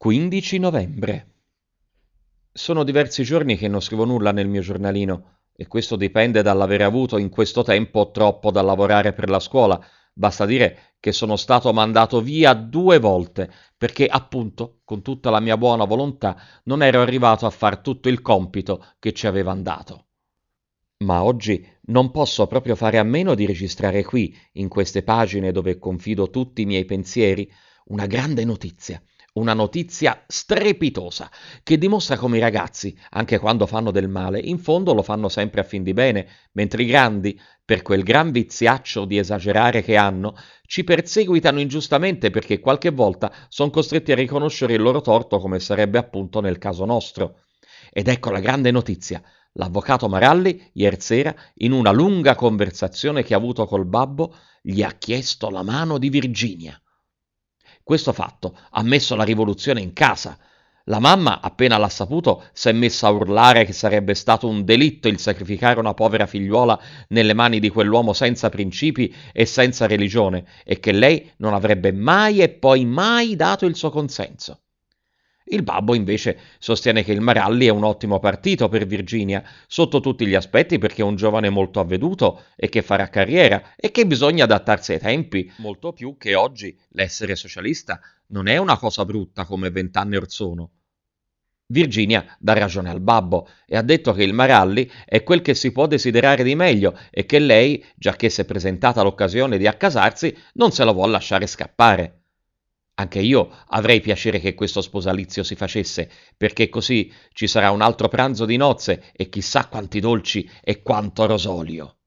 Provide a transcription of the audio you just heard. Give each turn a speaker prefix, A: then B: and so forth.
A: 15 novembre. Sono diversi giorni che non scrivo nulla nel mio giornalino e questo dipende dall'avere avuto in questo tempo troppo da lavorare per la scuola. Basta dire che sono stato mandato via 2 volte perché, appunto, con tutta la mia buona volontà, non ero arrivato a far tutto il compito che ci avevano dato. Ma oggi non posso proprio fare a meno di registrare qui, in queste pagine dove confido tutti i miei pensieri, una grande notizia. Una notizia strepitosa che dimostra come i ragazzi, anche quando fanno del male, in fondo lo fanno sempre a fin di bene, mentre i grandi, per quel gran viziaccio di esagerare che hanno, ci perseguitano ingiustamente perché qualche volta sono costretti a riconoscere il loro torto, come sarebbe appunto nel caso nostro. Ed ecco la grande notizia. L'avvocato Maralli, ieri sera, in una lunga conversazione che ha avuto col babbo, gli ha chiesto la mano di Virginia. Questo fatto ha messo la rivoluzione in casa. La mamma, appena l'ha saputo, si è messa a urlare che sarebbe stato un delitto il sacrificare una povera figliuola nelle mani di quell'uomo senza principi e senza religione e che lei non avrebbe mai e poi mai dato il suo consenso. Il babbo invece sostiene che il Maralli è un ottimo partito per Virginia, sotto tutti gli aspetti perché è un giovane molto avveduto e che farà carriera e che bisogna adattarsi ai tempi, molto più che oggi l'essere socialista non è una cosa brutta come 20 anni or sono. Virginia dà ragione al babbo e ha detto che il Maralli è quel che si può desiderare di meglio e che lei, giacché si è presentata l'occasione di accasarsi, non se la vuol lasciare scappare. Anche io avrei piacere che questo sposalizio si facesse, perché così ci sarà un altro pranzo di nozze e chissà quanti dolci e quanto rosolio.